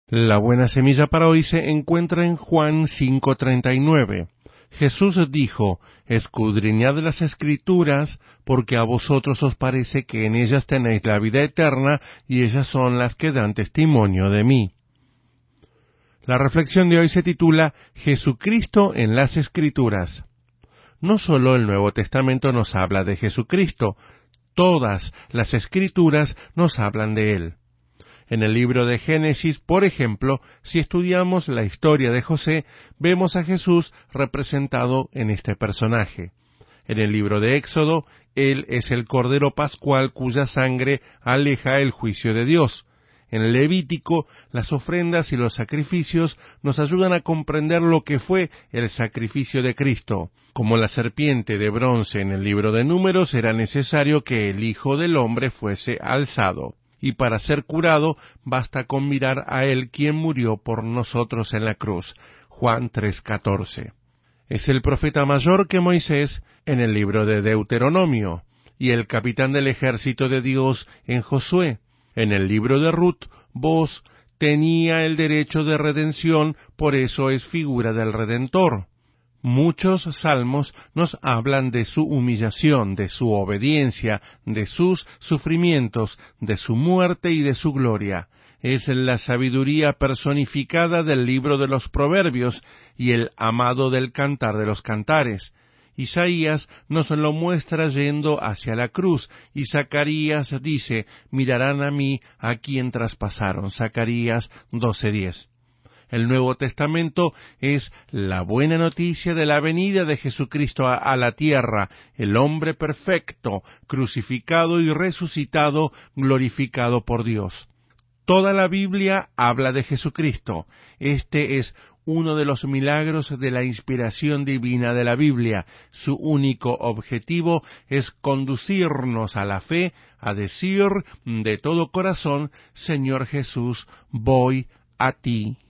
La buena semilla para hoy se encuentra en Juan 5:39. Jesús dijo: escudriñad las Escrituras, porque a vosotros os parece que en ellas tenéis la vida eterna, y ellas son las que dan testimonio de mí. La reflexión de hoy se titula Jesucristo en las Escrituras. No solo el Nuevo Testamento nos habla de Jesucristo, todas las Escrituras nos hablan de Él. En el libro de Génesis, por ejemplo, si estudiamos la historia de José, vemos a Jesús representado en este personaje. En el libro de Éxodo, Él es el Cordero Pascual cuya sangre aleja el juicio de Dios. En el Levítico, las ofrendas y los sacrificios nos ayudan a comprender lo que fue el sacrificio de Cristo. Como la serpiente de bronce en el libro de Números, era necesario que el Hijo del Hombre fuese alzado. Y para ser curado, basta con mirar a Él quien murió por nosotros en la cruz. Juan 3:14. Es el profeta mayor que Moisés en el libro de Deuteronomio, y el capitán del ejército de Dios en Josué. En el libro de Ruth, Booz tenía el derecho de redención, por eso es figura del Redentor. Muchos salmos nos hablan de su humillación, de su obediencia, de sus sufrimientos, de su muerte y de su gloria. Es la sabiduría personificada del libro de los Proverbios y el amado del Cantar de los Cantares. Isaías nos lo muestra yendo hacia la cruz, y Zacarías dice: mirarán a mí a quien traspasaron. Zacarías 12:10. El Nuevo Testamento es la buena noticia de la venida de Jesucristo a la tierra, el hombre perfecto, crucificado y resucitado, glorificado por Dios. Toda la Biblia habla de Jesucristo. Este es uno de los milagros de la inspiración divina de la Biblia. Su único objetivo es conducirnos a la fe, a decir de todo corazón: Señor Jesús, voy a ti.